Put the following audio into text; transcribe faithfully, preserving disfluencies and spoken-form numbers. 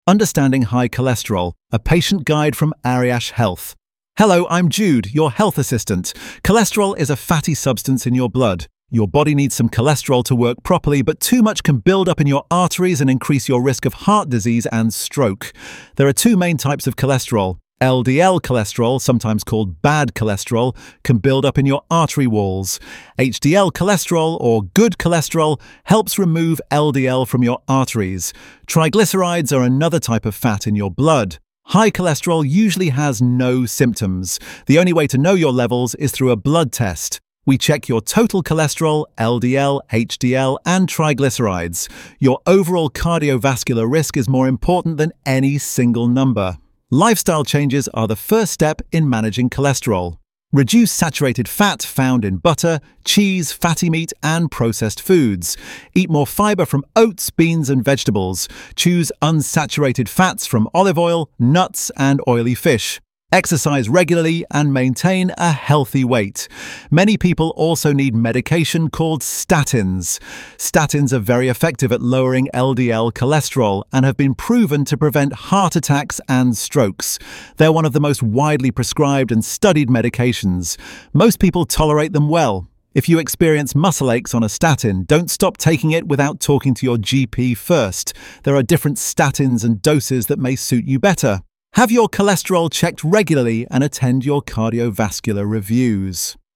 Understanding High Cholesterol, a patient guide from Ariash Health. Hello, I'm Jude, your health assistant. Cholesterol is a fatty substance in your blood. Your body needs some cholesterol to work properly, but too much can build up in your arteries and increase your risk of heart disease and stroke. There are two main types of cholesterol. L D L cholesterol, sometimes called bad cholesterol, can build up in your artery walls. H D L cholesterol, or good cholesterol, helps remove L D L from your arteries. Triglycerides are another type of fat in your blood. High cholesterol usually has no symptoms. The only way to know your levels is through a blood test. We check your total cholesterol, L D L, H D L, and triglycerides. Your overall cardiovascular risk is more important than any single number. Lifestyle changes are the first step in managing cholesterol. Reduce saturated fat found in butter, cheese, fatty meat, and processed foods. Eat more fiber from oats, beans, and vegetables. Choose unsaturated fats from olive oil, nuts, and oily fish. Exercise regularly and maintain a healthy weight. Many people also need medication called statins. Statins are very effective at lowering L D L cholesterol and have been proven to prevent heart attacks and strokes. They're one of the most widely prescribed and studied medications. Most people tolerate them well. If you experience muscle aches on a statin, don't stop taking it without talking to your G P first. There are different statins and doses that may suit you better. Have your cholesterol checked regularly and attend your cardiovascular reviews.